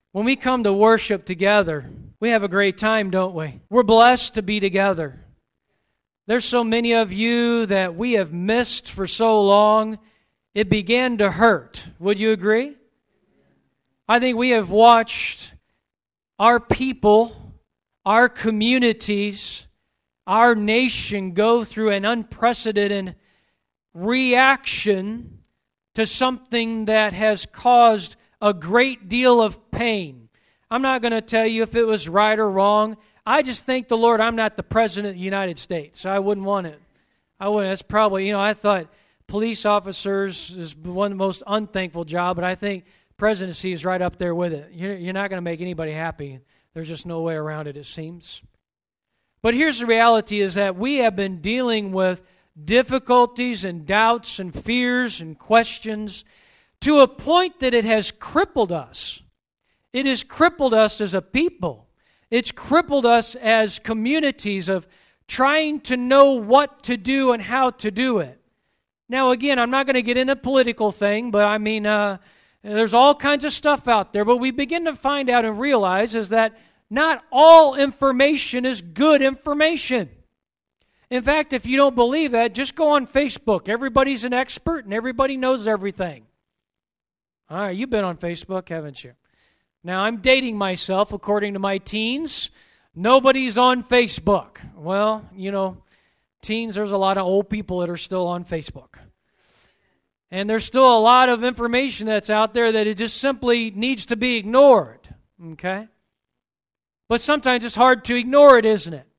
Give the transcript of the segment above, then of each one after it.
When we come to worship together, we have a great time, don't we? We're blessed to be together. There's so many of you that we have missed for so long, it began to hurt. Would you agree? I think we have watched our people, our communities, our nation go through an unprecedented reaction to something that has caused a great deal of pain. I'm not going to tell you if it was right or wrong. I just thank the Lord I'm not the President of the United States. I wouldn't want it. I wouldn't. That's probably, I thought police officers is one of the most unthankful job, but I think presidency is right up there with it. You're not going to make anybody happy. There's just no way around it seems. But here's the reality is that we have been dealing with difficulties and doubts and fears and questions to a point that it has crippled us. It has crippled us as a people. It's crippled us as communities of trying to know what to do and how to do it. Now, again, I'm not going to get into a political thing, but I mean, there's all kinds of stuff out there. But we begin to find out and realize is that not all information is good information. In fact, if you don't believe that, just go on Facebook. Everybody's an expert and everybody knows everything. All right, you've been on Facebook, haven't you? Now, I'm dating myself according to my teens. Nobody's on Facebook. Well, teens, there's a lot of old people that are still on Facebook. And there's still a lot of information that's out there that it just simply needs to be ignored. Okay? But sometimes it's hard to ignore it, isn't it?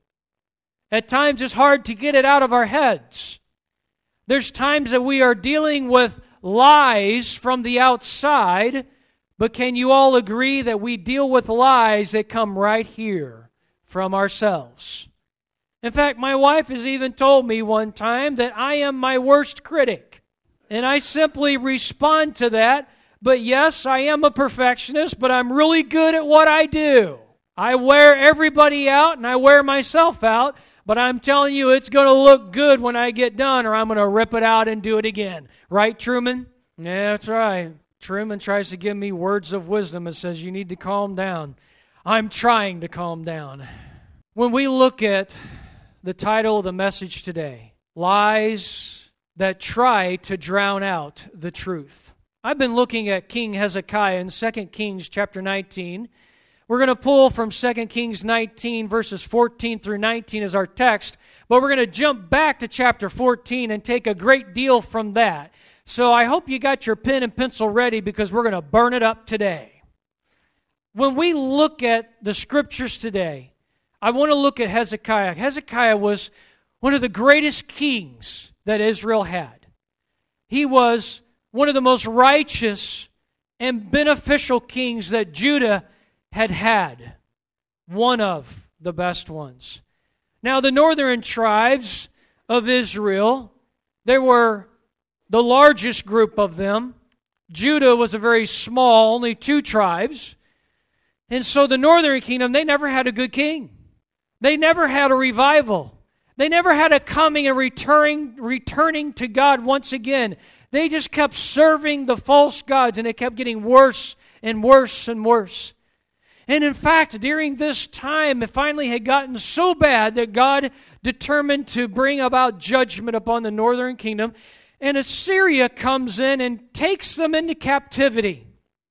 At times it's hard to get it out of our heads. There's times that we are dealing with lies from the outside, but can you all agree that we deal with lies that come right here from ourselves? In fact, my wife has even told me one time that I am my worst critic. And I simply respond to that, but yes, I am a perfectionist, but I'm really good at what I do. I wear everybody out and I wear myself out, but I'm telling you it's going to look good when I get done or I'm going to rip it out and do it again. Right, Truman? Yeah, that's right. Truman tries to give me words of wisdom and says, you need to calm down. I'm trying to calm down. When we look at the title of the message today, Lies That Try to Drown Out the Truth. I've been looking at King Hezekiah in 2 Kings chapter 19. We're going to pull from 2 Kings 19 verses 14 through 19 as our text, but we're going to jump back to chapter 14 and take a great deal from that. So I hope you got your pen and pencil ready because we're going to burn it up today. When we look at the scriptures today, I want to look at Hezekiah. Hezekiah was one of the greatest kings that Israel had. He was one of the most righteous and beneficial kings that Judah had. One of the best ones. Now, the northern tribes of Israel, there were the largest group of them. Judah was a very small, only 2 tribes. And so the northern kingdom, they never had a good king. They never had a revival. They never had a coming and returning to God once again. They just kept serving the false gods, and it kept getting worse and worse and worse. And in fact, during this time, it finally had gotten so bad that God determined to bring about judgment upon the northern kingdom. And Assyria comes in and takes them into captivity.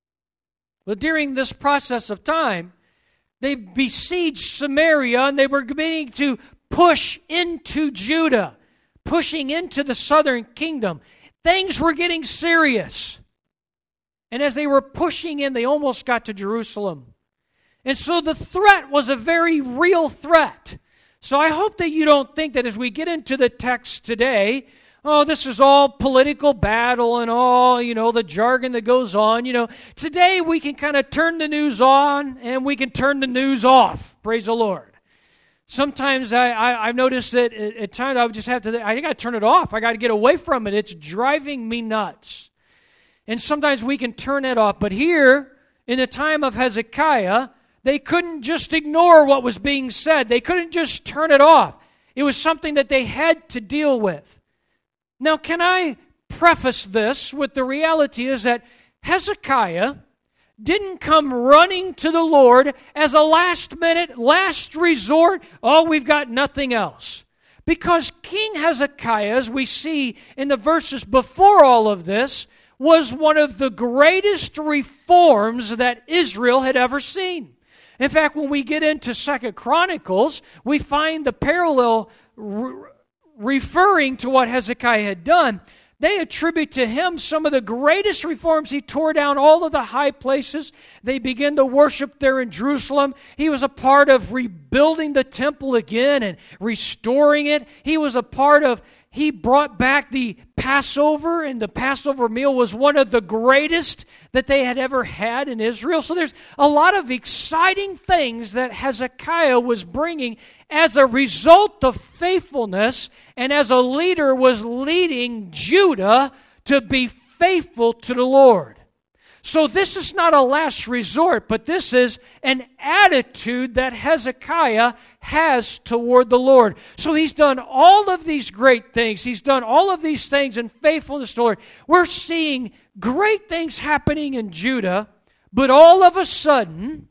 But during this process of time, they besieged Samaria and they were beginning to push into Judah, pushing into the southern kingdom. Things were getting serious. And as they were pushing in, they almost got to Jerusalem. And so the threat was a very real threat. So I hope that you don't think that as we get into the text today, this is all political battle and all, the jargon that goes on. Today we can kind of turn the news on and we can turn the news off. Praise the Lord. Sometimes I've noticed that at times I got to turn it off. I got to get away from it. It's driving me nuts. And sometimes we can turn it off. But here, in the time of Hezekiah, they couldn't just ignore what was being said. They couldn't just turn it off. It was something that they had to deal with. Now, can I preface this with the reality is that Hezekiah didn't come running to the Lord as a last minute, last resort, oh, we've got nothing else. Because King Hezekiah, as we see in the verses before all of this, was one of the greatest reforms that Israel had ever seen. In fact, when we get into 2 Chronicles, we find the parallel referring to what Hezekiah had done. They attribute to him some of the greatest reforms. He tore down all of the high places. They began to worship there in Jerusalem. He was a part of rebuilding the temple again and restoring it. He brought back the Passover, and the Passover meal was one of the greatest that they had ever had in Israel. So there's a lot of exciting things that Hezekiah was bringing as a result of faithfulness, and as a leader was leading Judah to be faithful to the Lord. So this is not a last resort, but this is an attitude that Hezekiah has toward the Lord. So he's done all of these great things. He's done all of these things in faithfulness to the Lord. We're seeing great things happening in Judah, but all of a sudden,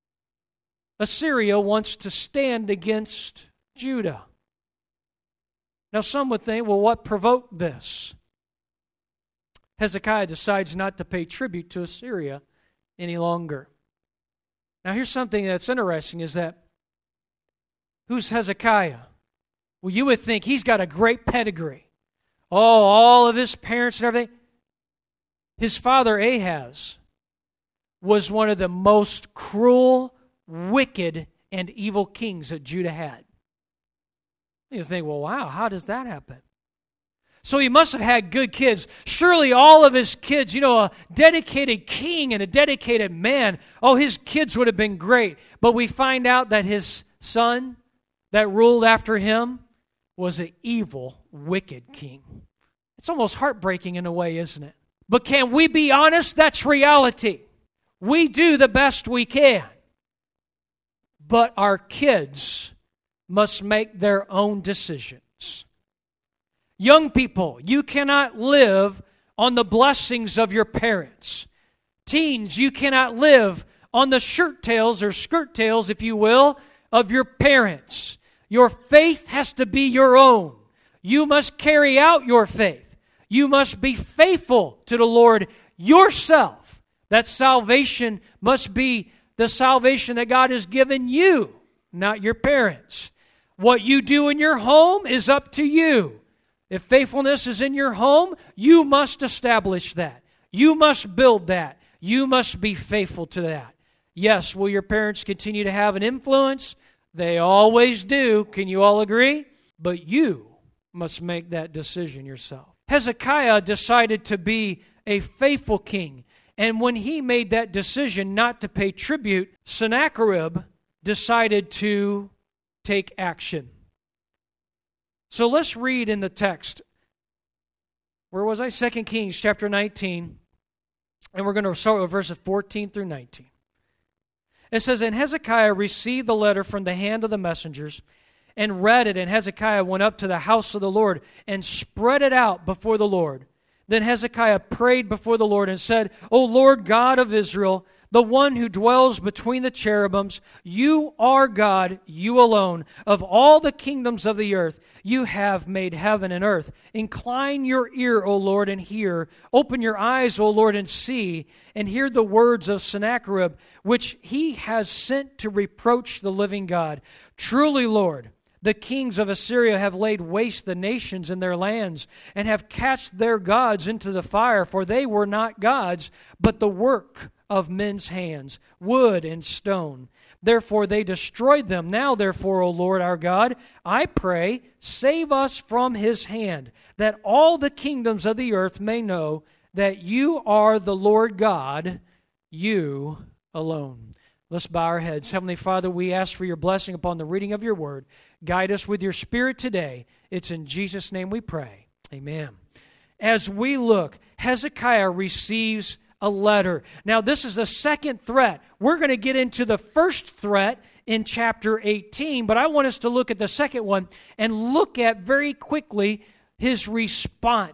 Assyria wants to stand against Judah. Now some would think, well, what provoked this? Hezekiah decides not to pay tribute to Assyria any longer. Now here's something that's interesting, is that who's Hezekiah? Well, you would think he's got a great pedigree. Oh, all of his parents and everything. His father Ahaz was one of the most cruel, wicked, and evil kings that Judah had. You think, well, wow, how does that happen? So he must have had good kids. Surely all of his kids, a dedicated king and a dedicated man, his kids would have been great. But we find out that his son that ruled after him was an evil, wicked king. It's almost heartbreaking in a way, isn't it? But can we be honest? That's reality. We do the best we can. But our kids must make their own decisions. Young people, you cannot live on the blessings of your parents. Teens, you cannot live on the shirt tails or skirt tails, if you will, of your parents. Your faith has to be your own. You must carry out your faith. You must be faithful to the Lord yourself. That salvation must be the salvation that God has given you, not your parents. What you do in your home is up to you. If faithfulness is in your home, you must establish that. You must build that. You must be faithful to that. Yes, will your parents continue to have an influence? They always do. Can you all agree? But you must make that decision yourself. Hezekiah decided to be a faithful king. And when he made that decision not to pay tribute, Sennacherib decided to take action. So let's read in the text. Where was I? 2 Kings chapter 19. And we're going to start with verses 14 through 19. It says, And Hezekiah received the letter from the hand of the messengers and read it. And Hezekiah went up to the house of the Lord and spread it out before the Lord. Then Hezekiah prayed before the Lord and said, O Lord God of Israel, the one who dwells between the cherubims, you are God, you alone. Of all the kingdoms of the earth, you have made heaven and earth. Incline your ear, O Lord, and hear. Open your eyes, O Lord, and see, and hear the words of Sennacherib, which he has sent to reproach the living God. Truly, Lord, the kings of Assyria have laid waste the nations and their lands, and have cast their gods into the fire, for they were not gods, but the work of men's hands, wood and stone. Therefore they destroyed them. Now therefore, O Lord our God, I pray, save us from his hand, that all the kingdoms of the earth may know that you are the Lord God, you alone. Let's bow our heads. Heavenly Father, we ask for your blessing upon the reading of your word. Guide us with your Spirit today. It's in Jesus' name we pray. Amen. As we look, Hezekiah receives a letter. Now, this is the second threat. We're going to get into the first threat in chapter 18, but I want us to look at the second one and look at very quickly his response.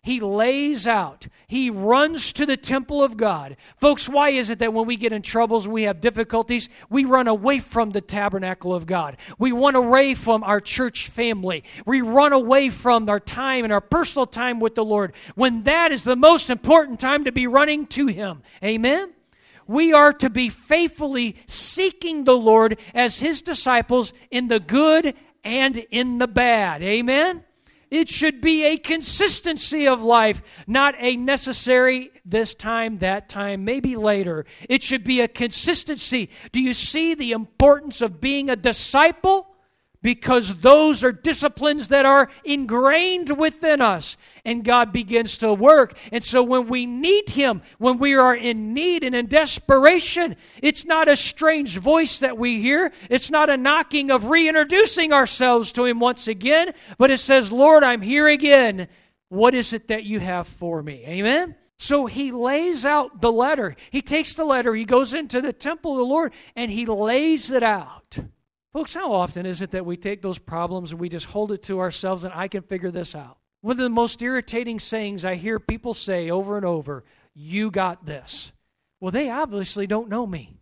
He lays out. He runs to the temple of God. Folks, why is it that when we get in troubles and we have difficulties, we run away from the tabernacle of God? We run away from our church family. We run away from our time and our personal time with the Lord, when that is the most important time to be running to Him. Amen? We are to be faithfully seeking the Lord as His disciples in the good and in the bad. Amen? It should be a consistency of life, not a necessary this time, that time, maybe later. It should be a consistency. Do you see the importance of being a disciple? Because those are disciplines that are ingrained within us, and God begins to work. And so when we need Him, when we are in need and in desperation, it's not a strange voice that we hear. It's not a knocking of reintroducing ourselves to Him once again, but it says, Lord, I'm here again. What is it that you have for me? Amen? So He lays out the letter. He takes the letter, He goes into the temple of the Lord, and He lays it out. Folks, how often is it that we take those problems and we just hold it to ourselves and I can figure this out? One of the most irritating sayings I hear people say over and over, you got this. Well, they obviously don't know me.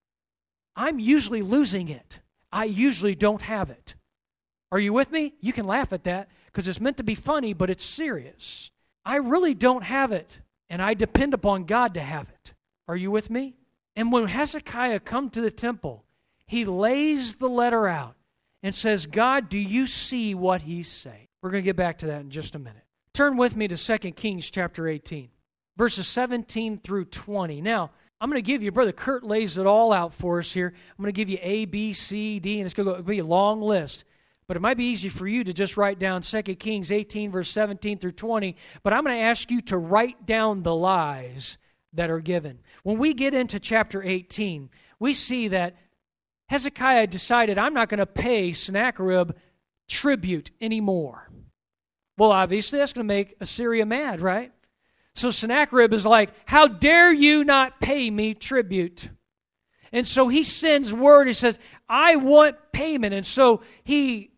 I'm usually losing it. I usually don't have it. Are you with me? You can laugh at that because it's meant to be funny, but it's serious. I really don't have it, and I depend upon God to have it. Are you with me? And when Hezekiah come to the temple, he lays the letter out and says, God, do you see what he's saying? We're going to get back to that in just a minute. Turn with me to 2 Kings chapter 18, verses 17 through 20. Now, I'm going to give you, Brother Kurt lays it all out for us here. I'm going to give you A, B, C, D, and it's going to be a long list. But it might be easy for you to just write down 2 Kings 18, verse 17 through 20. But I'm going to ask you to write down the lies that are given. When we get into chapter 18, we see that Hezekiah decided, I'm not going to pay Sennacherib tribute anymore. Well, obviously, that's going to make Assyria mad, right? So Sennacherib is like, how dare you not pay me tribute? And so he sends word, he says, I want payment. And so he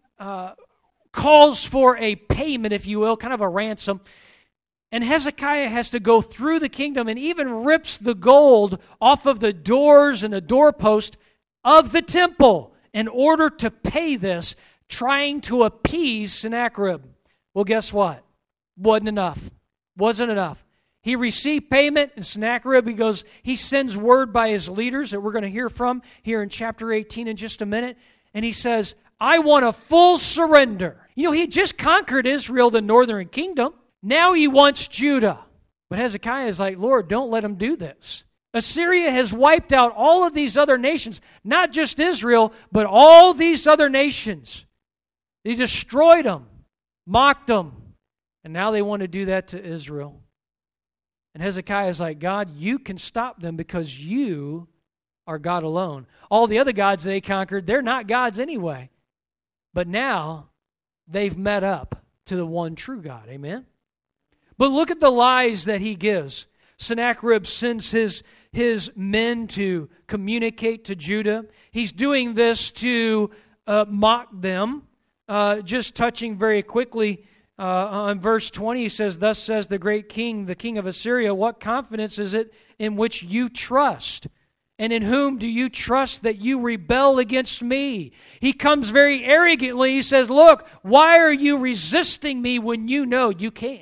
calls for a payment, if you will, kind of a ransom. And Hezekiah has to go through the kingdom and even rips the gold off of the doors and the doorpost of the temple in order to pay this, trying to appease Sennacherib. Well, guess what? Wasn't enough. Wasn't enough. He received payment, and Sennacherib, he sends word by his leaders that we're going to hear from here in chapter 18 in just a minute, and he says, I want a full surrender. You know, he had just conquered Israel, the northern kingdom. Now he wants Judah. But Hezekiah is like, Lord, don't let him do this. Assyria has wiped out all of these other nations, not just Israel, but all these other nations. They destroyed them, mocked them, and now they want to do that to Israel. And Hezekiah is like, God, you can stop them because you are God alone. All the other gods they conquered, they're not gods anyway. But now they've met up to the one true God. Amen? But look at the lies that he gives. Sennacherib sends his men to communicate to Judah. He's doing this to mock them. Just touching very quickly on verse 20, he says, Thus says the great king, the king of Assyria, what confidence is it in which you trust? And in whom do you trust that you rebel against me? He comes very arrogantly. He says, look, why are you resisting me when you know you can't?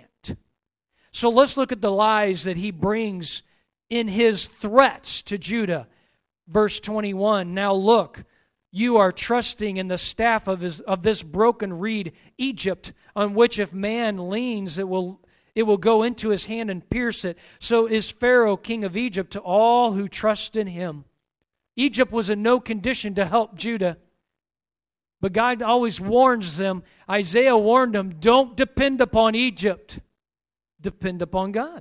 So let's look at the lies that he brings in his threats to Judah. Verse 21, now look, you are trusting in the staff of this broken reed, Egypt, on which if man leans, it will go into his hand and pierce it. So is Pharaoh, king of Egypt, to all who trust in him. Egypt was in no condition to help Judah. But God always warns them. Isaiah warned them, don't depend upon Egypt. Depend upon God.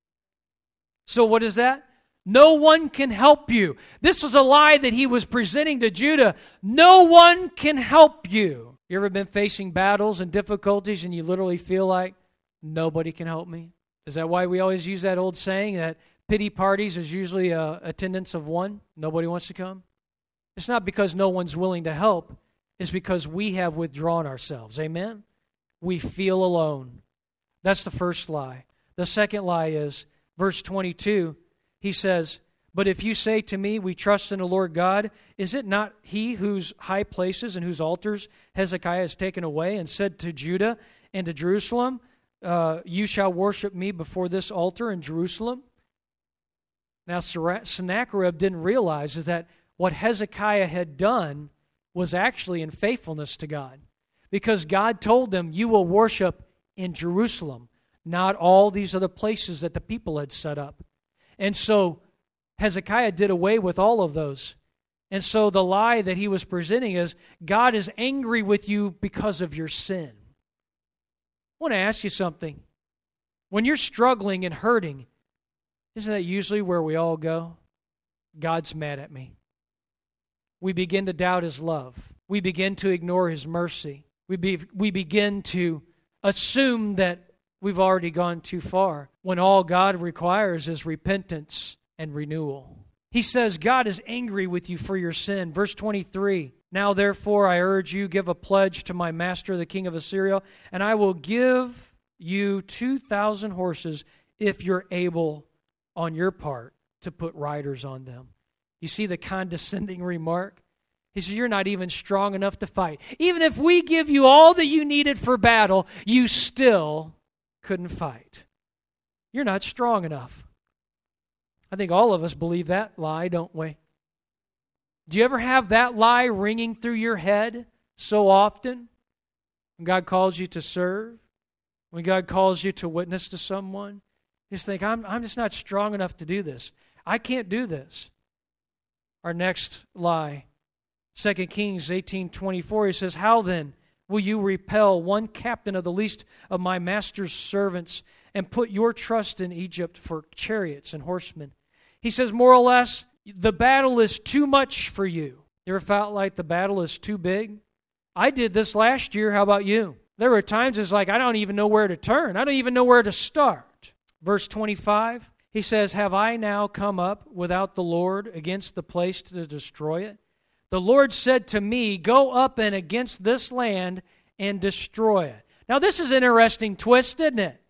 So what is that? No one can help you. This was a lie that he was presenting to Judah. No one can help you. You ever been facing battles and difficulties and you literally feel like nobody can help me? Is that why we always use that old saying that pity parties is usually attendance of one? Nobody wants to come? It's not because no one's willing to help. It's because we have withdrawn ourselves. Amen? We feel alone. That's the first lie. The second lie is, verse 22, he says, "But if you say to me, we trust in the Lord God, is it not he whose high places and whose altars Hezekiah has taken away and said to Judah and to Jerusalem, you shall worship me before this altar in Jerusalem?" Now, Sennacherib didn't realize is that what Hezekiah had done was actually in faithfulness to God. Because God told them, you will worship in Jerusalem, not all these other places that the people had set up. And so Hezekiah did away with all of those. And so the lie that he was presenting is, God is angry with you because of your sin. I want to ask you something. When you're struggling and hurting, isn't that usually where we all go? God's mad at me. We begin to doubt His love. We begin to ignore His mercy. We begin to assume that we've already gone too far, when all God requires is repentance and renewal. He says, God is angry with you for your sin. Verse 23, "Now therefore I urge you, give a pledge to my master, the king of Assyria, and I will give you 2,000 horses if you're able on your part to put riders on them." You see the condescending remark? He says, you're not even strong enough to fight. Even if we give you all that you needed for battle, you still couldn't fight. You're not strong enough. I think all of us believe that lie, don't we? Do you ever have that lie ringing through your head so often? When God calls you to serve, when God calls you to witness to someone, you just think, I'm just not strong enough to do this. I can't do this. Our next lie, 2 Kings 18:24, he says, "How then will you repel one captain of the least of my master's servants and put your trust in Egypt for chariots and horsemen?" He says, more or less, the battle is too much for you. You ever felt like the battle is too big? I did this last year. How about you? There were times it's like, I don't even know where to turn. I don't even know where to start. Verse 25, he says, "Have I now come up without the Lord against the place to destroy it? The Lord said to me, go up and against this land and destroy it." Now this is an interesting twist, isn't it?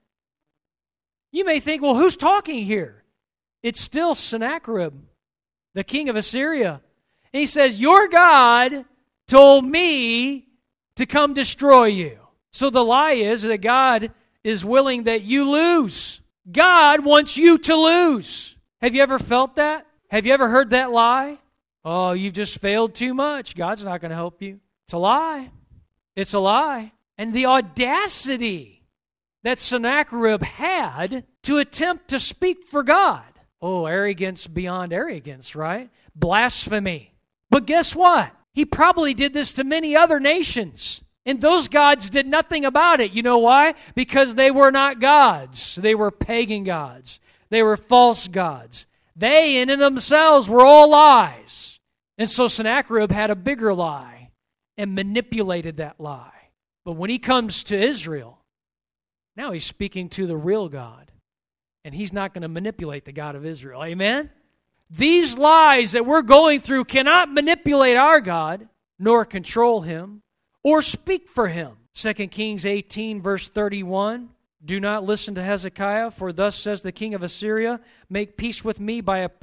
You may think, well, who's talking here? It's still Sennacherib, the king of Assyria. And he says, your God told me to come destroy you. So the lie is that God is willing that you lose. God wants you to lose. Have you ever felt that? Have you ever heard that lie? Oh, you've just failed too much. God's not going to help you. It's a lie. It's a lie. And the audacity that Sennacherib had to attempt to speak for God. Oh, arrogance beyond arrogance, right? Blasphemy. But guess what? He probably did this to many other nations. And those gods did nothing about it. You know why? Because they were not gods. They were pagan gods. They were false gods. They in and themselves were all lies. And so Sennacherib had a bigger lie and manipulated that lie. But when he comes to Israel, now he's speaking to the real God. And he's not going to manipulate the God of Israel. Amen? These lies that we're going through cannot manipulate our God, nor control Him, or speak for Him. 2 Kings 18, verse 31. "Do not listen to Hezekiah, for thus says the king of Assyria, make peace with me by a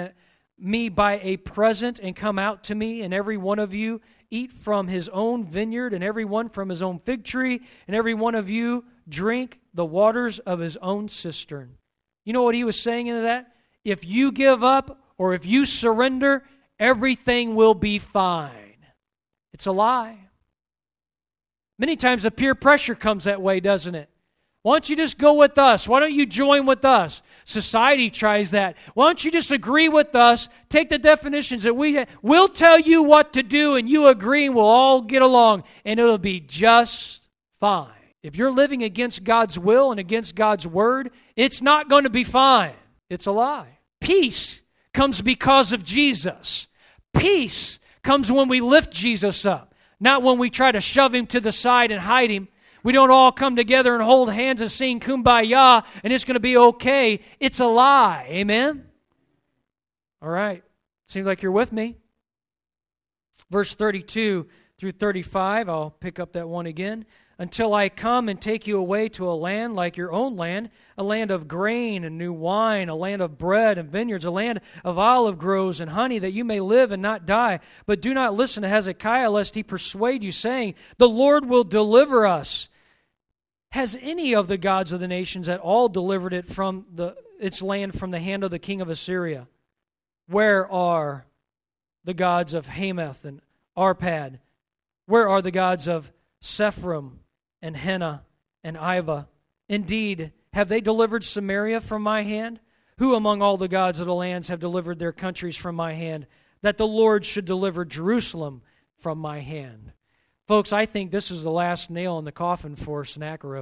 present, and come out to me, and every one of you eat from his own vineyard, and every one from his own fig tree, and every one of you drink the waters of his own cistern." You know what he was saying in that? If you give up or if you surrender, everything will be fine. It's a lie. Many times the peer pressure comes that way, doesn't it? Why don't you just go with us? Why don't you join with us? Society tries that. Why don't you just agree with us? Take the definitions that we'll tell you what to do, and you agree, and we'll all get along, and it'll be just fine. If you're living against God's will and against God's word, it's not going to be fine. It's a lie. Peace comes because of Jesus. Peace comes when we lift Jesus up, not when we try to shove Him to the side and hide Him. We don't all come together and hold hands and sing Kumbaya and it's going to be okay. It's a lie. Amen? All right. Seems like you're with me. Verse 32 through 35, I'll pick up that one again. until I come and take you away to a land like your own land, a land of grain and new wine, a land of bread and vineyards, a land of olive groves and honey, that you may live and not die. But do not listen to Hezekiah, lest he persuade you, saying, the Lord will deliver us. Has any of the gods of the nations at all delivered it from its land from the hand of the king of Assyria? Where are the gods of Hamath and Arpad? Where are the gods of Sephram and Hena and Iva? Indeed, have they delivered Samaria from my hand? Who among all the gods of the lands have delivered their countries from my hand, that the Lord should deliver Jerusalem from my hand? Folks, I think this is the last nail in the coffin for Sennacherib.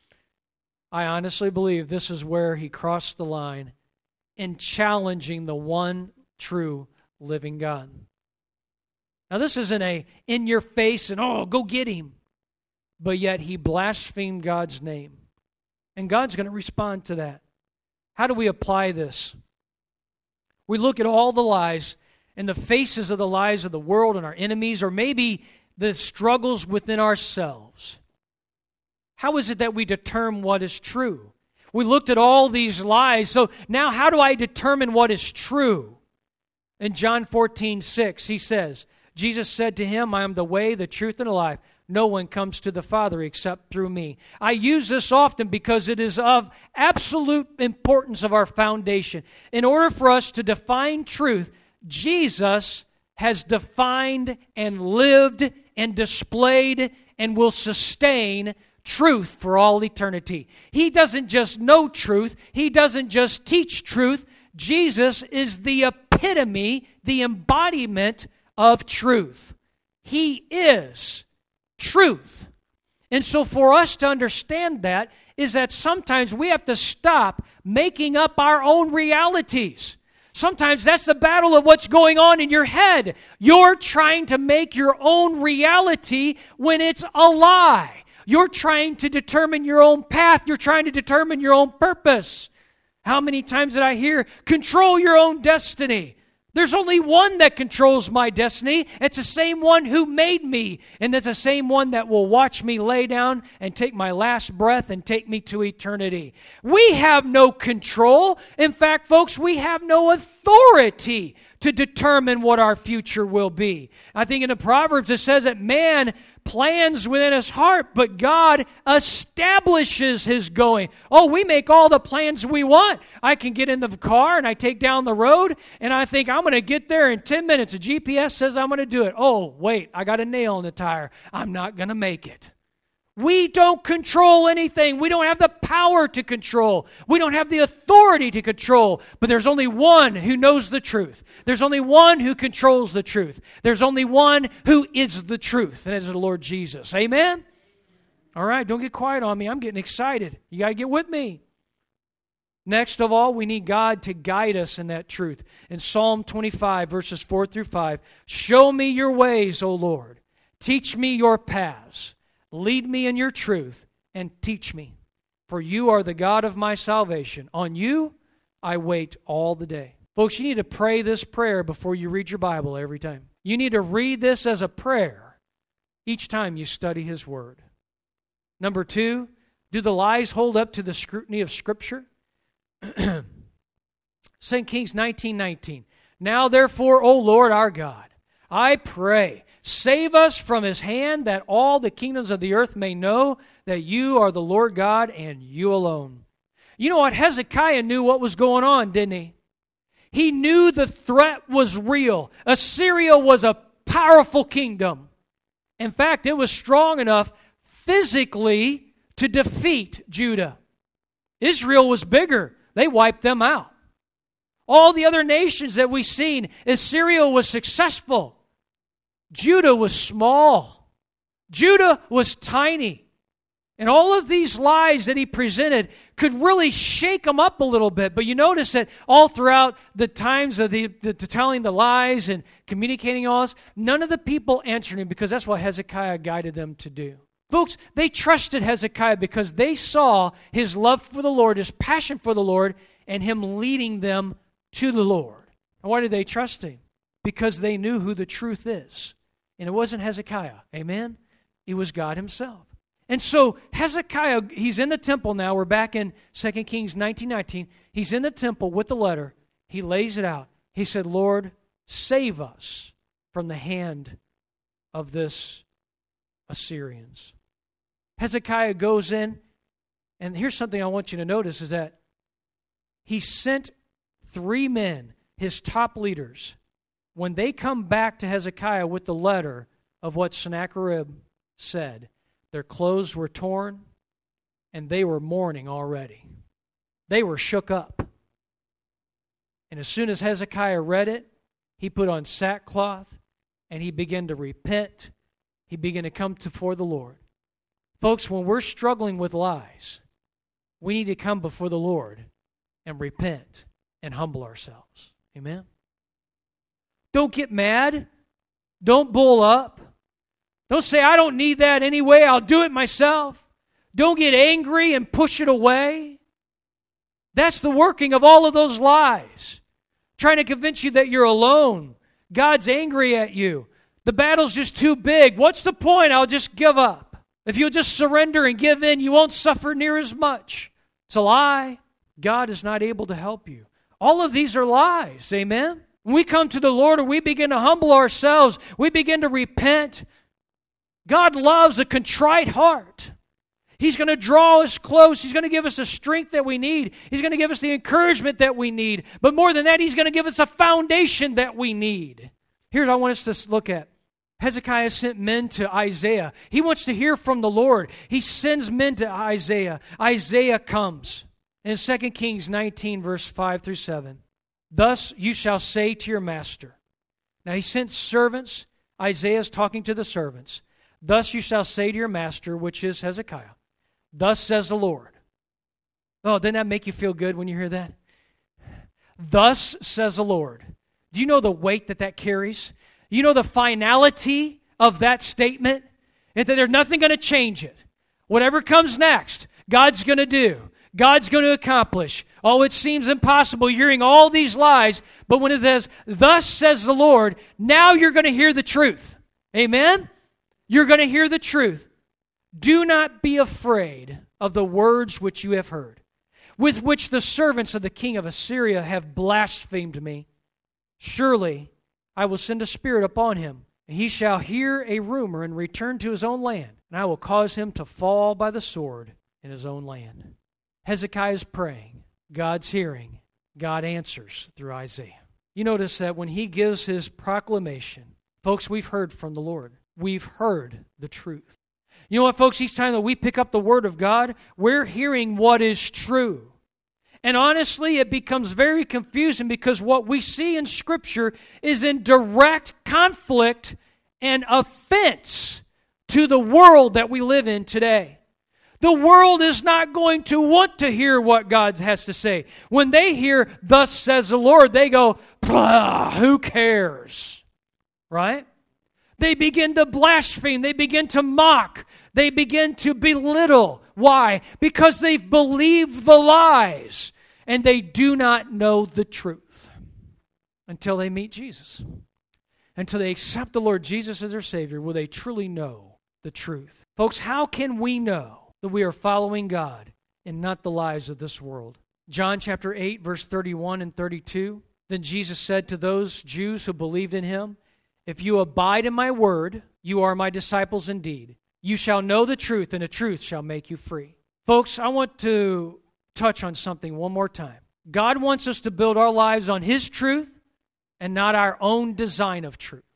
I honestly believe this is where he crossed the line in challenging the one true living God. Now, this isn't a in your face and, oh, go get him. But yet he blasphemed God's name. And God's going to respond to that. How do we apply this? We look at all the lies and the faces of the lies of the world and our enemies, or maybe the struggles within ourselves. How is it that we determine what is true? We looked at all these lies. So now how do I determine what is true? In John 14:6, he says, Jesus said to him, I am the way, the truth, and the life. No one comes to the Father except through me. I use this often because it is of absolute importance of our foundation. In order for us to define truth, Jesus has defined and lived and displayed and will sustain truth for all eternity. He doesn't just know truth. He doesn't just teach truth. Jesus is the epitome, the embodiment of truth. He is truth. And so for us to understand that is that sometimes we have to stop making up our own realities. Sometimes that's the battle of what's going on in your head. You're trying to make your own reality when it's a lie. You're trying to determine your own path. You're trying to determine your own purpose. How many times did I hear, control your own destiny? There's only one that controls my destiny. It's the same one who made me. And it's the same one that will watch me lay down and take my last breath and take me to eternity. We have no control. In fact, folks, we have no authority to determine what our future will be. I think in the Proverbs it says that man plans within his heart, but God establishes his going. Oh, we make all the plans we want. I can get in the car and I take down the road and I think I'm going to get there in 10 minutes. The GPS says I'm going to do it. Oh, wait, I got a nail in the tire. I'm not going to make it. We don't control anything. We don't have the power to control. We don't have the authority to control. But there's only one who knows the truth. There's only one who controls the truth. There's only one who is the truth, and it is the Lord Jesus. Amen? All right, don't get quiet on me. I'm getting excited. You got to get with me. Next of all, we need God to guide us in that truth. In Psalm 25, verses 4 through 5, show me your ways, O Lord. Teach me your paths. Lead me in your truth and teach me. For you are the God of my salvation. On you I wait all the day. Folks, you need to pray this prayer before you read your Bible every time. You need to read this as a prayer each time you study His Word. Number 2, do the lies hold up to the scrutiny of Scripture? 2 Kings 19:19. Now therefore, O Lord our God, I pray, save us from his hand, that all the kingdoms of the earth may know that you are the Lord God and you alone. You know what? Hezekiah knew what was going on, didn't he? He knew the threat was real. Assyria was a powerful kingdom. In fact, it was strong enough physically to defeat Judah. Israel was bigger. They wiped them out. All the other nations that we've seen, Assyria was successful. Judah was small. Judah was tiny. And all of these lies that he presented could really shake them up a little bit. But you notice that all throughout the times of the telling the lies and communicating all this, none of the people answered him, because that's what Hezekiah guided them to do. Folks, they trusted Hezekiah because they saw his love for the Lord, his passion for the Lord, and him leading them to the Lord. And why did they trust him? Because they knew who the truth is. And it wasn't Hezekiah. Amen? It was God himself. And so Hezekiah, he's in the temple now. We're back in 2 Kings 19:19. He's in the temple with the letter. He lays it out. He said, Lord, save us from the hand of this Assyrians. Hezekiah goes in, and here's something I want you to notice is that he sent 3 men, his top leaders. When they come back to Hezekiah with the letter of what Sennacherib said, their clothes were torn, and they were mourning already. They were shook up. And as soon as Hezekiah read it, he put on sackcloth, and he began to repent. He began to come before the Lord. Folks, when we're struggling with lies, we need to come before the Lord and repent and humble ourselves. Amen? Don't get mad. Don't bull up. Don't say, I don't need that anyway. I'll do it myself. Don't get angry and push it away. That's the working of all of those lies. Trying to convince you that you're alone. God's angry at you. The battle's just too big. What's the point? I'll just give up. If you'll just surrender and give in, you won't suffer near as much. It's a lie. God is not able to help you. All of these are lies. Amen? When we come to the Lord and we begin to humble ourselves, we begin to repent, God loves a contrite heart. He's going to draw us close. He's going to give us the strength that we need. He's going to give us the encouragement that we need. But more than that, He's going to give us a foundation that we need. Here's what I want us to look at. Hezekiah sent men to Isaiah. He wants to hear from the Lord. He sends men to Isaiah. Isaiah comes. In 2 Kings 19, verse 5 through 7. Thus you shall say to your master. Now he sent servants. Isaiah's talking to the servants. Thus you shall say to your master, which is Hezekiah. Thus says the Lord. Oh, doesn't that make you feel good when you hear that? Thus says the Lord. Do you know the weight that carries? You know the finality of that statement? That there's nothing going to change it. Whatever comes next, God's going to do. God's going to accomplish. Oh, it seems impossible. You're hearing all these lies, but when it says, thus says the Lord, now you're going to hear the truth. Amen? You're going to hear the truth. Do not be afraid of the words which you have heard, with which the servants of the king of Assyria have blasphemed me. Surely I will send a spirit upon him, and he shall hear a rumor and return to his own land, and I will cause him to fall by the sword in his own land. Hezekiah is praying. God's hearing. God answers through Isaiah. You notice that when he gives his proclamation, folks, we've heard from the Lord. We've heard the truth. You know what, folks? Each time that we pick up the Word of God, we're hearing what is true. And honestly, it becomes very confusing because what we see in Scripture is in direct conflict and offense to the world that we live in today. The world is not going to want to hear what God has to say. When they hear, thus says the Lord, they go, who cares? Right? They begin to blaspheme. They begin to mock. They begin to belittle. Why? Because they've believed the lies and they do not know the truth until they meet Jesus. Until they accept the Lord Jesus as their Savior, will they truly know the truth. Folks, how can we know that we are following God and not the lies of this world? John chapter 8, verse 31 and 32. Then Jesus said to those Jews who believed in Him, if you abide in my word, you are my disciples indeed. You shall know the truth, and the truth shall make you free. Folks, I want to touch on something one more time. God wants us to build our lives on His truth and not our own design of truth.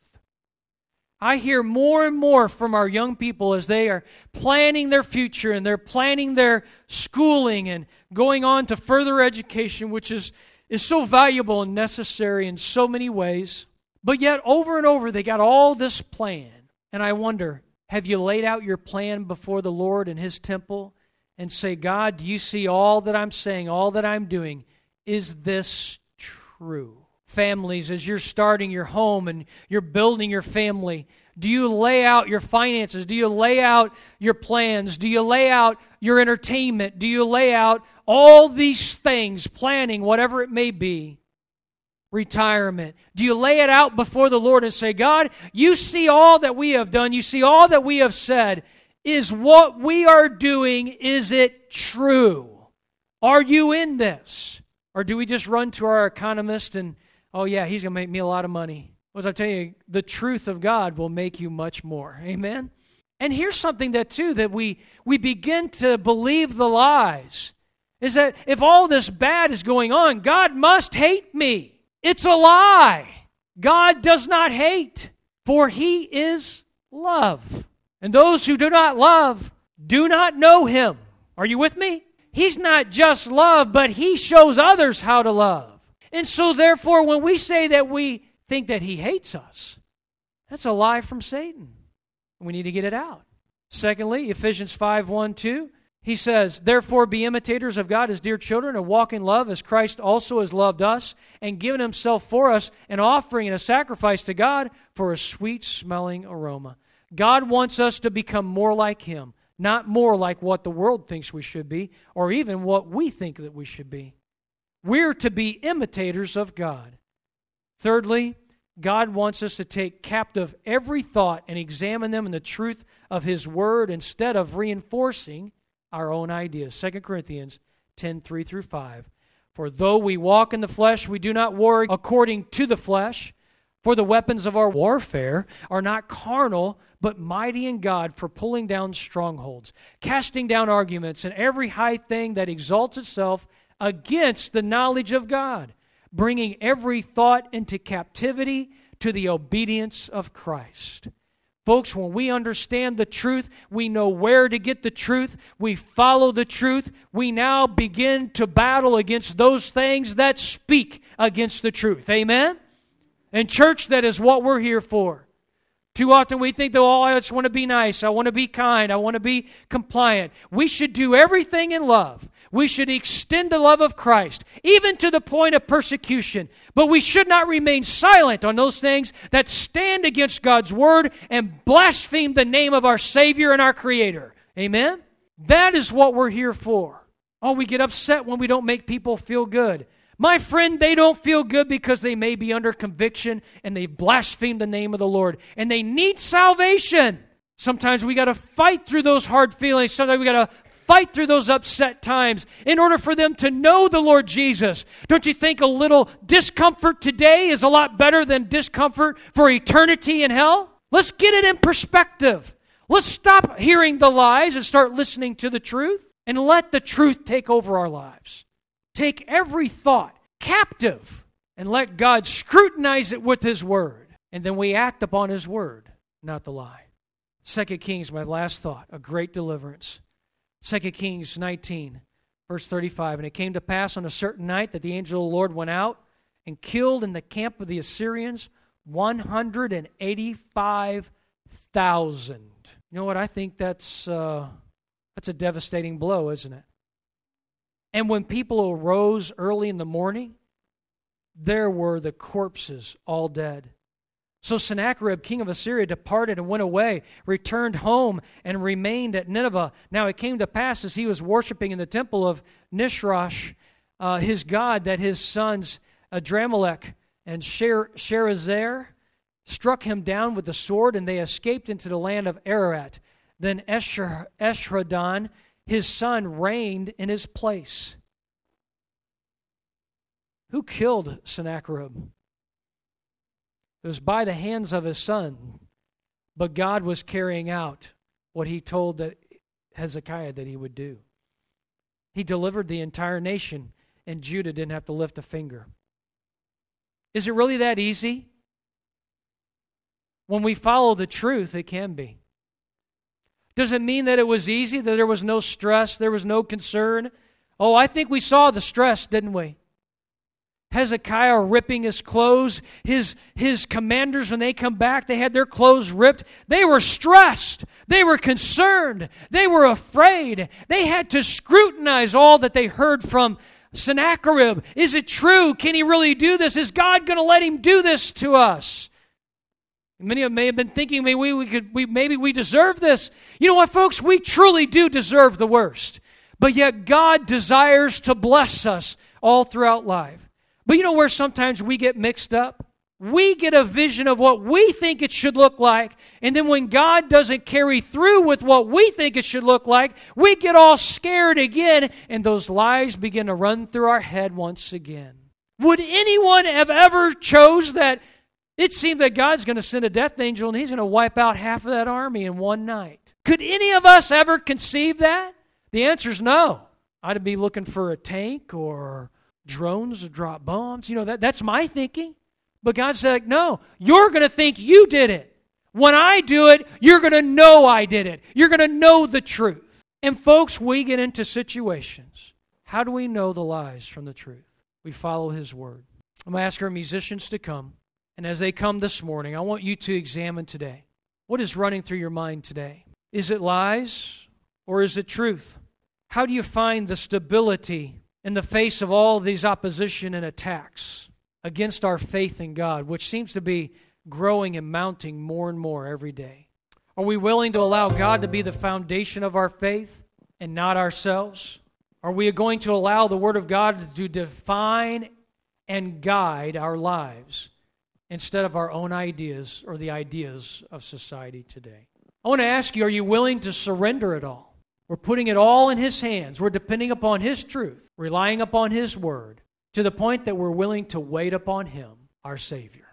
I hear more and more from our young people as they are planning their future and they're planning their schooling and going on to further education, which is so valuable and necessary in so many ways. But yet, over and over, they got all this plan. And I wonder, have you laid out your plan before the Lord in His temple and say, God, do you see all that I'm saying, all that I'm doing? Is this true? Families, as you're starting your home and you're building your family, do you lay out your finances? Do you lay out your plans? Do you lay out your entertainment? Do you lay out all these things, planning, whatever it may be? Retirement. Do you lay it out before the Lord and say, God, you see all that we have done. You see all that we have said. is what we are doing, is it true? Are you in this? Or do we just run to our economist and, oh yeah, he's going to make me a lot of money? Well, as I tell you, the truth of God will make you much more. Amen? And here's something that we begin to believe the lies, is that if all this bad is going on, God must hate me. It's a lie. God does not hate, for He is love. And those who do not love do not know Him. Are you with me? He's not just love, but He shows others how to love. And so therefore, when we say that we think that He hates us, that's a lie from Satan. We need to get it out. Secondly, Ephesians 5:1-2, he says, "Therefore be imitators of God as dear children, and walk in love as Christ also has loved us, and given Himself for us, an offering and a sacrifice to God for a sweet-smelling aroma." God wants us to become more like Him, not more like what the world thinks we should be, or even what we think that we should be. We're to be imitators of God. Thirdly, God wants us to take captive every thought and examine them in the truth of His Word instead of reinforcing our own ideas. 2 Corinthians 10:3-5. "For though we walk in the flesh, we do not war according to the flesh. For the weapons of our warfare are not carnal, but mighty in God for pulling down strongholds, casting down arguments and every high thing that exalts itself against the knowledge of God, bringing every thought into captivity to the obedience of Christ." Folks, when we understand the truth, we know where to get the truth, we follow the truth, we now begin to battle against those things that speak against the truth. Amen? And church, that is what we're here for. Too often we think that, oh, I just want to be nice, I want to be kind, I want to be compliant. We should do everything in love. We should extend the love of Christ, even to the point of persecution. But we should not remain silent on those things that stand against God's Word and blaspheme the name of our Savior and our Creator. Amen? That is what we're here for. Oh, we get upset when we don't make people feel good. My friend, they don't feel good because they may be under conviction and they've blasphemed the name of the Lord. And they need salvation. Sometimes we got to fight through those hard feelings. Sometimes we got to fight through those upset times in order for them to know the Lord Jesus. Don't you think a little discomfort today is a lot better than discomfort for eternity in hell? Let's get it in perspective. Let's stop hearing the lies and start listening to the truth and let the truth take over our lives. Take every thought captive and let God scrutinize it with His Word. And then we act upon His Word, not the lie. 2 Kings, my last thought, a great deliverance. 2 Kings 19, verse 35. "And it came to pass on a certain night that the angel of the Lord went out and killed in the camp of the Assyrians 185,000. You know what? I think that's a devastating blow, isn't it? And when people arose early in the morning, there were the corpses all dead. So Sennacherib, king of Assyria, departed and went away, returned home, and remained at Nineveh. Now it came to pass, as he was worshiping in the temple of Nisroch, his god, that his sons Adramelech and Sharezer struck him down with the sword, and they escaped into the land of Ararat. Then Esarhaddon, his son, reigned in his place." Who killed Sennacherib? It was by the hands of his son, but God was carrying out what He told that Hezekiah that He would do. He delivered the entire nation, and Judah didn't have to lift a finger. Is it really that easy? When we follow the truth, it can be. Does it mean that it was easy, that there was no stress, there was no concern? Oh, I think we saw the stress, didn't we? Hezekiah ripping his clothes. His commanders, when they come back, they had their clothes ripped. They were stressed. They were concerned. They were afraid. They had to scrutinize all that they heard from Sennacherib. Is it true? Can he really do this? Is God going to let him do this to us? Many of them may have been thinking maybe we deserve this. You know what, folks? We truly do deserve the worst. But yet God desires to bless us all throughout life. But you know where sometimes we get mixed up? We get a vision of what we think it should look like, and then when God doesn't carry through with what we think it should look like, we get all scared again, and those lies begin to run through our head once again. Would anyone have ever chose that it seemed that God's going to send a death angel and He's going to wipe out half of that army in one night? Could any of us ever conceive that? The answer is no. I'd be looking for a tank or drones to drop bombs. That's my thinking. But God said, no, you're going to think you did it. When I do it, you're going to know I did it. You're going to know the truth. And folks, we get into situations. How do we know the lies from the truth? We follow His Word. I'm going to ask our musicians to come. And as they come this morning, I want you to examine today. What is running through your mind today? Is it lies or is it truth? How do you find the stability in the face of all these opposition and attacks against our faith in God, which seems to be growing and mounting more and more every day? Are we willing to allow God to be the foundation of our faith and not ourselves? Are we going to allow the Word of God to define and guide our lives instead of our own ideas or the ideas of society today? I want to ask you, are you willing to surrender it all? We're putting it all in His hands. We're depending upon His truth, relying upon His Word, to the point that we're willing to wait upon Him, our Savior.